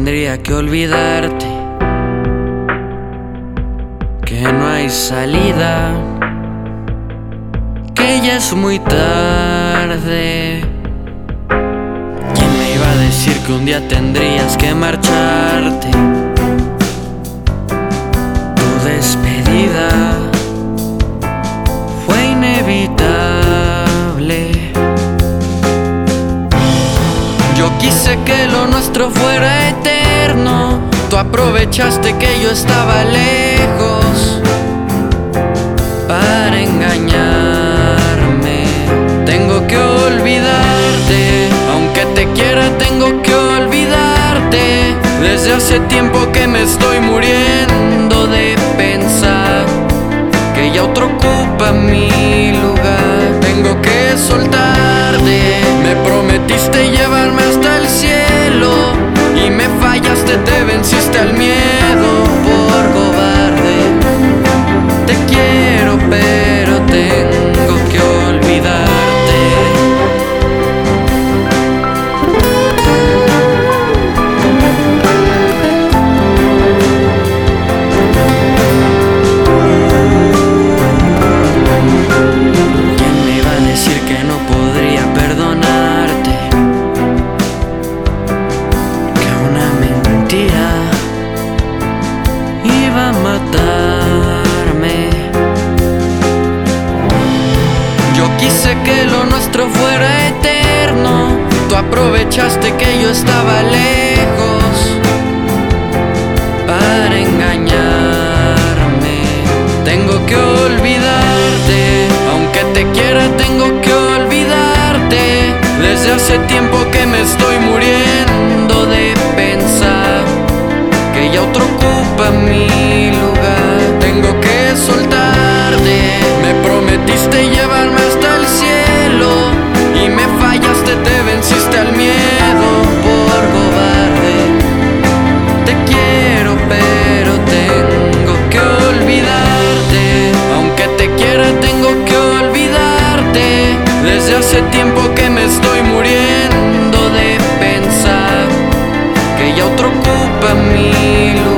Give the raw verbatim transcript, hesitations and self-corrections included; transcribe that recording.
tendría que olvidarte, que no hay salida, que ya es muy tarde. ¿Quién me iba a decir que un día tendrías que marcharte? Tu despedida fue inevitable. Yo quise que lo nuestro fuera eterno, tú aprovechaste que yo estaba lejos para engañarme. Tengo que olvidarte, aunque te quiera tengo que olvidarte. Desde hace tiempo que me estoy muriendo de pensar que ya otro ocupa mi lugar. Tengo que soltarte, me prometiste llevarme hasta el cielo y me fallaste, te venciste al miedo por cobarde. Te quiero pero tengo que olvidarte. ¿Quién me iba a decir que no podría perdonarte? Que una mentira iba a matarme. Yo quise que lo nuestro fuera eterno, tú aprovechaste que yo estaba lejos para engañarme. Tengo que olvidarte, aunque te quiera tengo que olvidarte. Desde hace tiempo que me estoy muriendo de pensar que ya otro ocupa mi lugar. Tengo que soltarte, me prometiste llevarme hasta el cielo y me fallaste, te venciste al miedo por cobarde. Te quiero pero tengo que olvidarte, aunque te quiera tengo que olvidarte. Desde hace tiempo que me estoy muriendo de pensar que ya otro ocupa mi lugar.